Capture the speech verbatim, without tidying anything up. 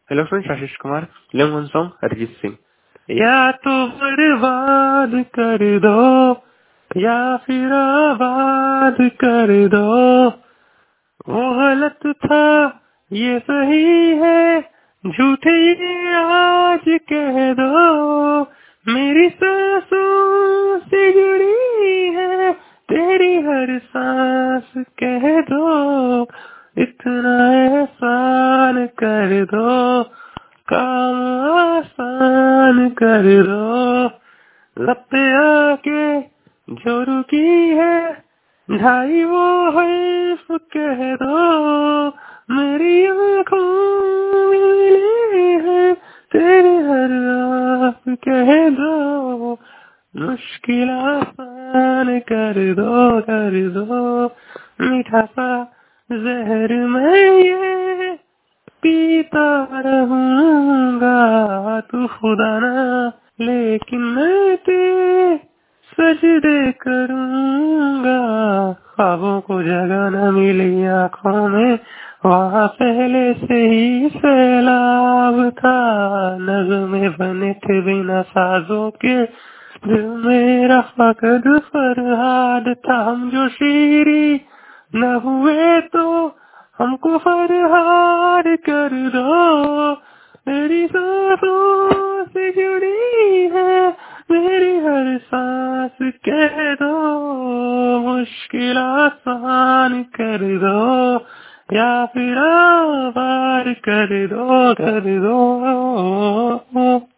Hello friends, Ashish Kumar. Film one song Arijit Singh. या तो बर्बाद कर दो या फिर आबाद कर दो, वो गलत था ये सही है, झूठे ये आज कह दो। मेरी सांसों से जुड़ी है तेरी हर सांस, कह दो इतना एहसान कर दो, काम आसान कर दो। लब पे आके जो रुकी है ढाई वो हर्फ कह दो। मेरी आँखों में मिले हैं तेरे हर राह, कह दो मुश्किल आसान कर दो, कर दो। मीठा सा जहर मैं ये पीता रहूंगा, तू खुदा ना लेकिन मैं तेरे सजदे करूंगा। ख्वाबों को जगह न मिली आँखों में, वहाँ पहले से ही सैलाब था। नज़्में बने थे बिना साजों के, दिल मेरा फकद फरहाद था। हम जो शीरी न हुए तो हमको फरहाद कर दो। मेरी सांसों से जुड़ी है मेरी हर सांस, कह दो मुश्किल आसान कर दो या फिर आबाद कर दो, कर दो।